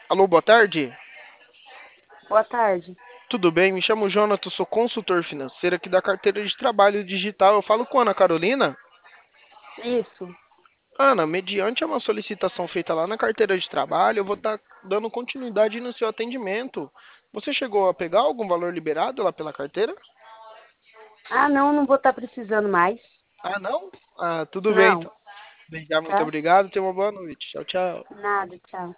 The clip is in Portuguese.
Alô, boa tarde. Boa tarde. Tudo bem? Me chamo Jonathan, sou consultor financeiro aqui da carteira de trabalho digital. Eu falo com a Ana Carolina. Isso. Ana, mediante uma solicitação feita lá na carteira de trabalho, eu vou estar dando continuidade no seu atendimento. Você chegou a pegar algum valor liberado lá pela carteira? Ah, não, não vou estar precisando mais. Ah, não? Ah, tudo bem Não, então. Bem, já, muito tá? obrigado. Tenha uma boa noite. Tchau, tchau. Nada, tchau.